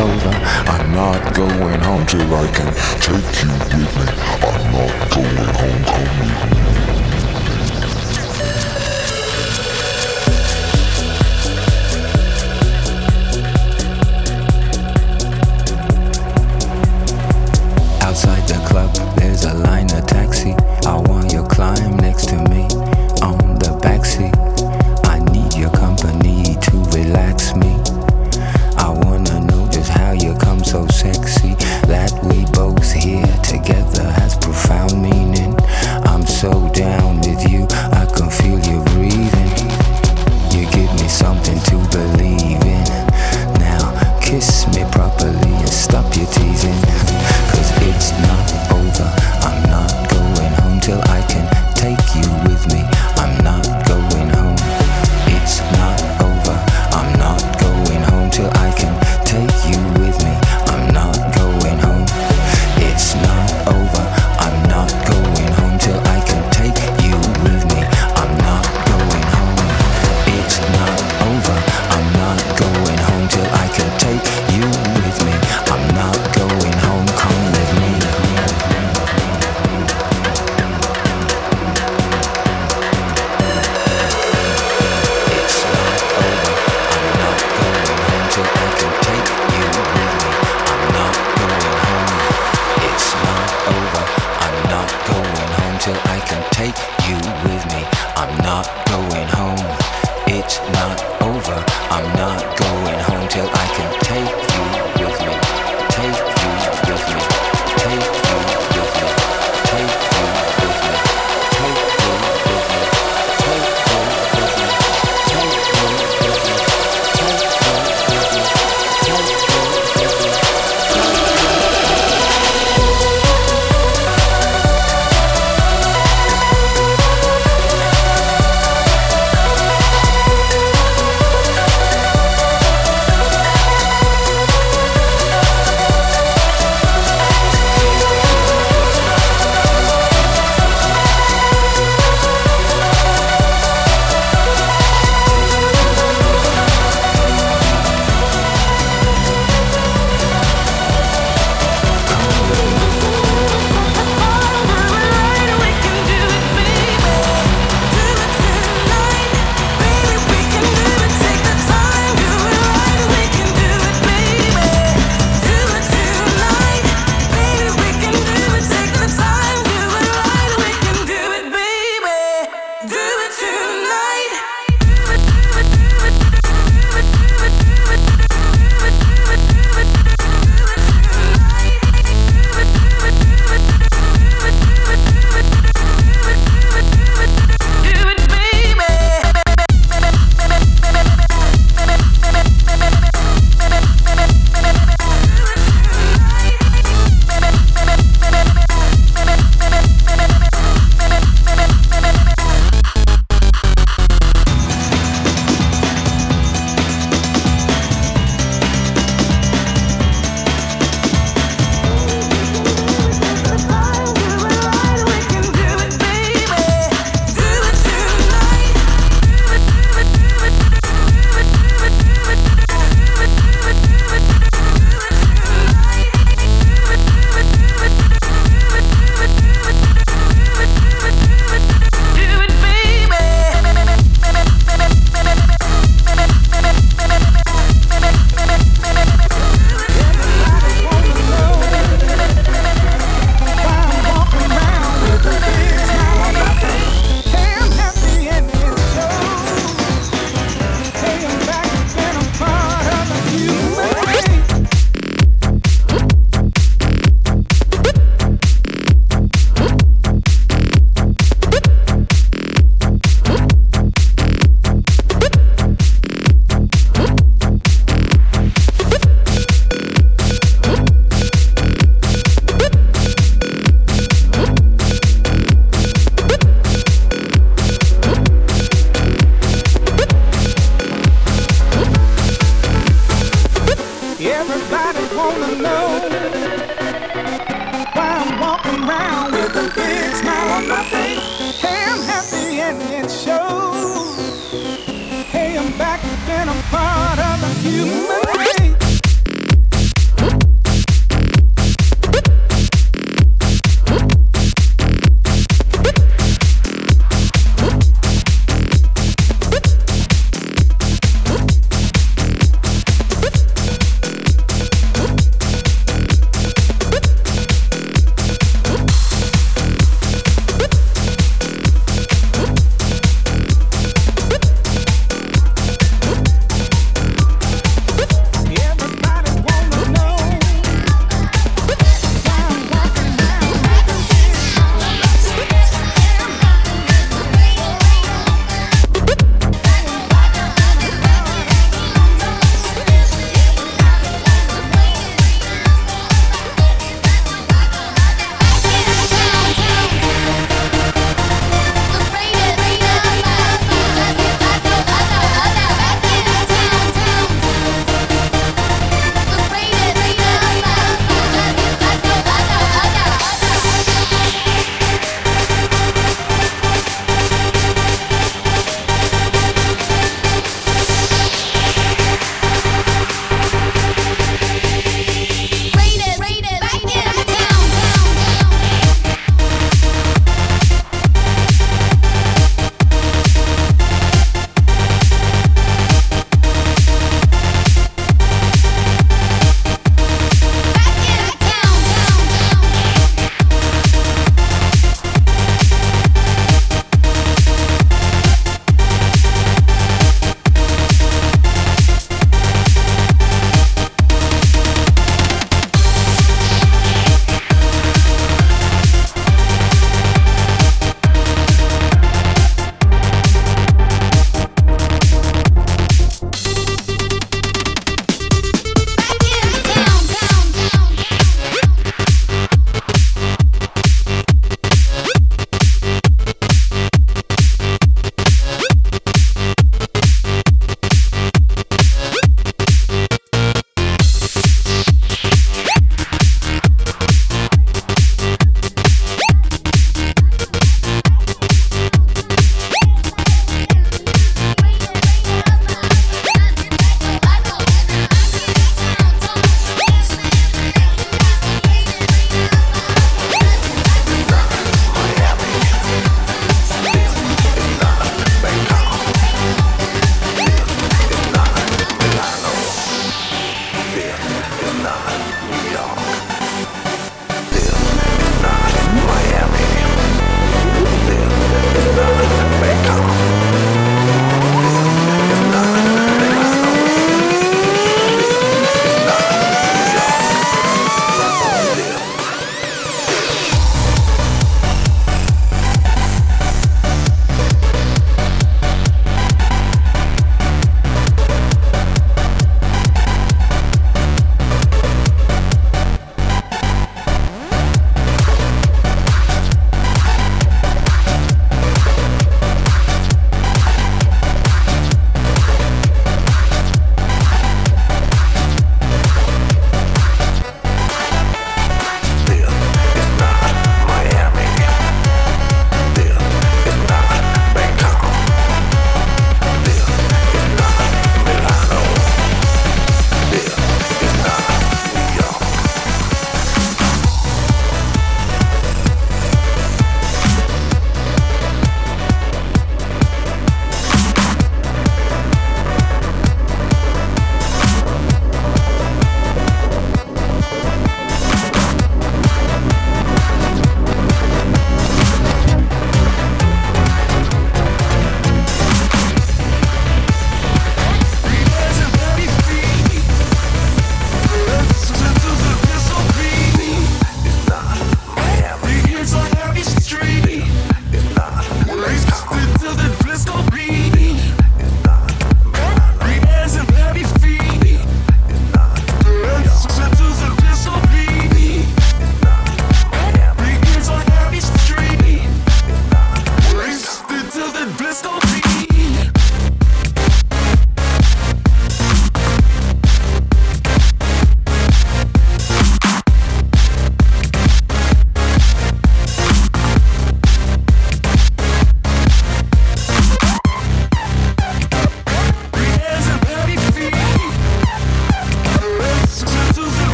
over. I'm not going home till I can take you with me. I'm not going home, come with me. Outside the club, there's a line of taxi. I want you climb next to me on the backseat. I need your company to relax me. I wanna know just how you come so sexy. That we both here together has profound meaning. I'm so down with you, I can feel you breathing. You give me something to believe in. Now kiss me properly and stop your teasing. Cause it's not over, I'm not going home till I can take you with me. I'm not going home. It's not over, I'm not going home till I can take you with me. I'm not going home. It's not over, I'm not going home till I can take you with me. I'm not going home. It's not over, I'm not going home till I can take you with me. I'm not going home, come with me. It's not over, I'm not going home till I can take you with me. I'm not going home. It's not over, I'm not going home till I can take you with me. I'm not going home. It's not over, I'm not going home till I can take you with me. Take you with me. Take you with me. Take you with me. Take you with me. Take you with me. Take you with me. Take you with me. Take you with me. Hey, I'm back again, I'm part of the human race.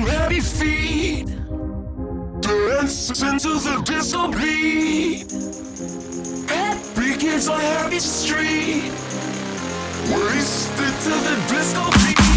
them heavy feet. Dance into the disco beat. Happy kids on Happy Street. Wasted to the disco beat.